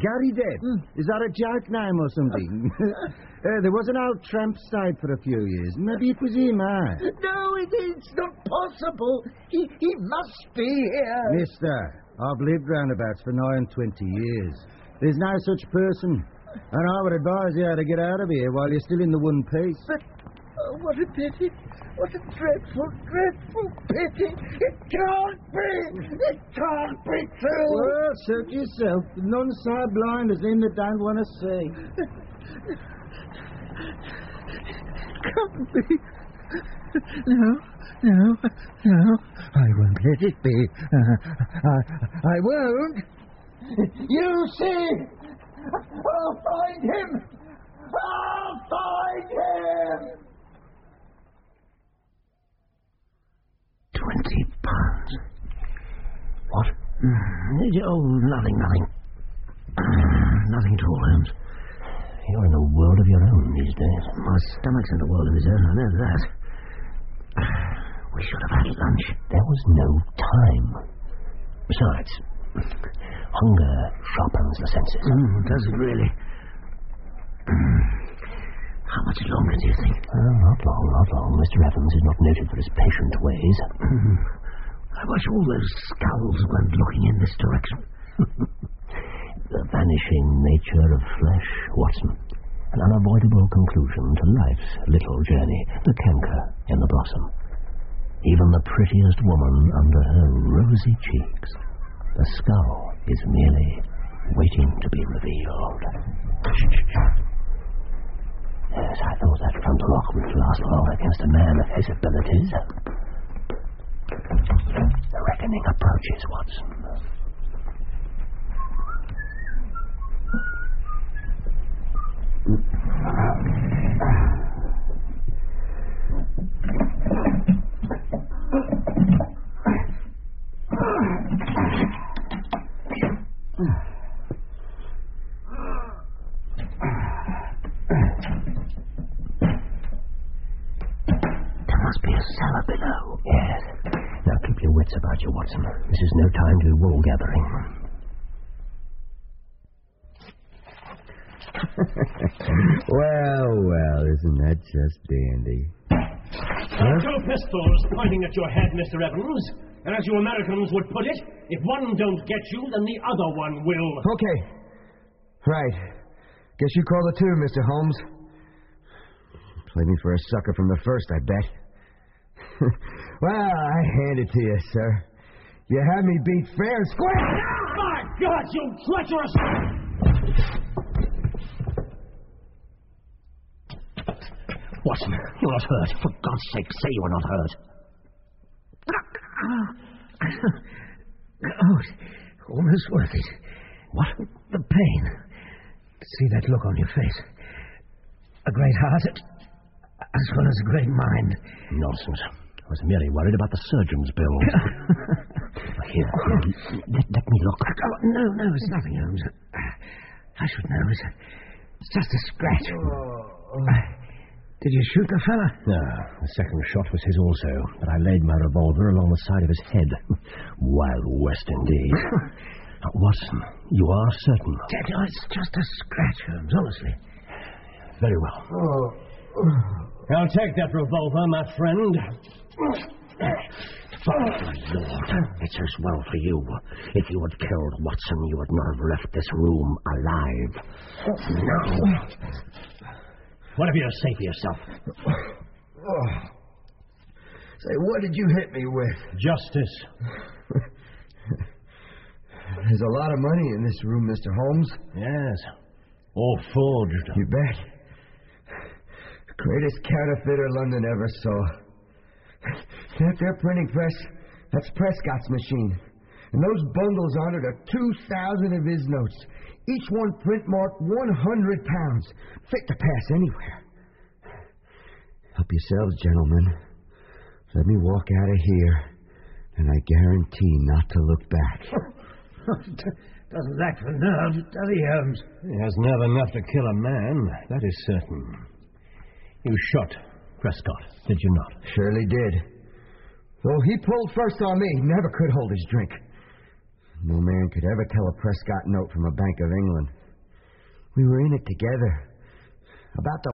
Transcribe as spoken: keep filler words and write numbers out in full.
Gary dead? Mm. Is that a joke name or something? uh, there was an old tramp stayed for a few years. Maybe it was him, eh? No, it is not possible. He he must be here. Mister, I've lived roundabouts for nigh on twenty years. There's no such person. And I would advise you how to get out of here while you're still in the one piece. But oh, what a pity. What a dreadful, dreadful pity. It can't be. It can't be true. Well, suit yourself. None so blind as them that don't want to see. It can't be. No, no, no. I won't let it be. Uh, I, I won't. You see, I'll find him. I'll find him. Twenty pounds. What? Mm, oh, nothing, nothing. Nothing at all, Holmes. You're in a world of your own these days. My stomach's in a world of his own, I know that. We should have had lunch. There was no time. Besides, hunger sharpens the senses. Mm, does it really? How much longer do you think? Oh, not long, not long. Mister Evans is not noted for his patient ways. Mm. I wish all those skulls weren't looking in this direction. The vanishing nature of flesh, Watson. An unavoidable conclusion to life's little journey. The canker in the blossom. Even the prettiest woman under her rosy cheeks. The skull is merely waiting to be revealed. Yes, I thought that front lock would last long against a man of his abilities. The reckoning approaches, Watson. Cellar below. Yes. Now keep your wits about you, Watson. This is no time to wool gathering. Well, well, isn't that just dandy? Huh? Two pistols pointing at your head, Mister Evans. And as you Americans would put it, if one don't get you, then the other one will. Okay. Right. Guess you call the two, Mister Holmes. Played me for a sucker from the first, I bet. Well, I hand it to you, sir. You had me beat fair and square. Oh, my God, you treacherous... Watson, you're not hurt. For God's sake, say you are not hurt. Oh, almost worth it. What? The pain. See that look on your face. A great heart, as well as a great mind. Nonsense. I was merely worried about the surgeon's bill. Here, let, let me look. Oh, no, no, it's nothing, Holmes. I should know. It's, it's just a scratch. Oh. Did you shoot the fella? No, the second shot was his also, but I laid my revolver along the side of his head. Wild West indeed. Now, Watson, you are certain? Oh, it's just a scratch, Holmes, honestly. Very well. Oh. I'll take that revolver, my friend. Father, Lord, it's as well for you. If you had killed Watson, you would not have left this room alive. No. Whatever you say for yourself. Oh. Say, what did you hit me with? Justice. There's a lot of money in this room, Mister Holmes. Yes. All forged. You bet. Greatest counterfeiter London ever saw. That there printing press, that's Prescott's machine. And those bundles on it are two thousand of his notes. Each one print marked one hundred pounds. Fit to pass anywhere. Help yourselves, gentlemen. Let me walk out of here, and I guarantee not to look back. Doesn't lack for nerve, does he, Holmes? He has nerve enough to kill a man, that is certain. You shot Prescott, did you not? Surely did. Well, he pulled first on me. Never could hold his drink. No man could ever tell a Prescott note from a Bank of England. We were in it together. About the